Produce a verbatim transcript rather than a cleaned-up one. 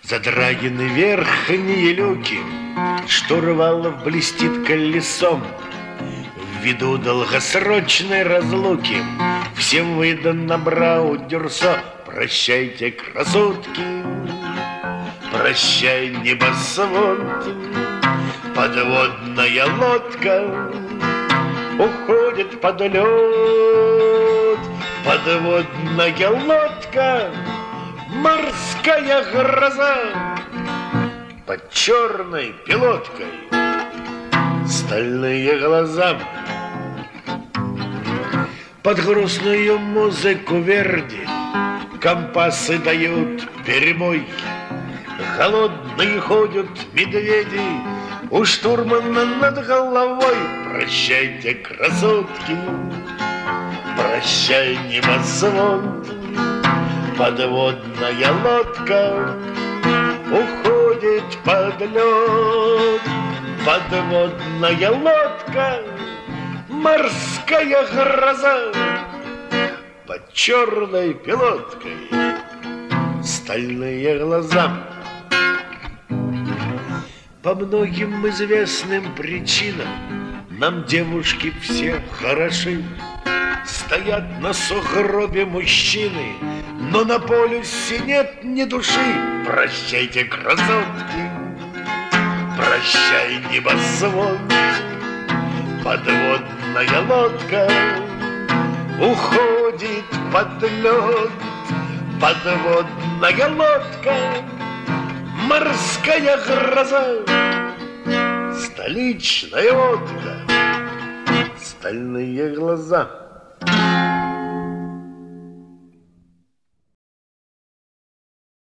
Задраены верхние люки, штурвалов блестит колесом. Ввиду долгосрочной разлуки всем выдано браудерсо. Прощайте, красотки, прощай, небосвод. Подводная лодка уходит под лед. Подводная лодка, морская гроза. Под черной пилоткой стальные глаза. Под грустную музыку Верди компасы дают перебой. Голодные ходят медведи у штурмана над головой. Прощайте, красотки, прощай, небосвод. Подводная лодка уходит под лед. Подводная лодка, морская гроза. Под черной пилоткой стальные глаза. По многим известным причинам нам девушки все хороши. Стоят на сугробе мужчины, но на полюсе нет ни души. Прощайте, красотки, прощай, небосвод. Подводная лодка уходит под лед. Подводная лодка, морская гроза. Столичная водка, стальные глаза.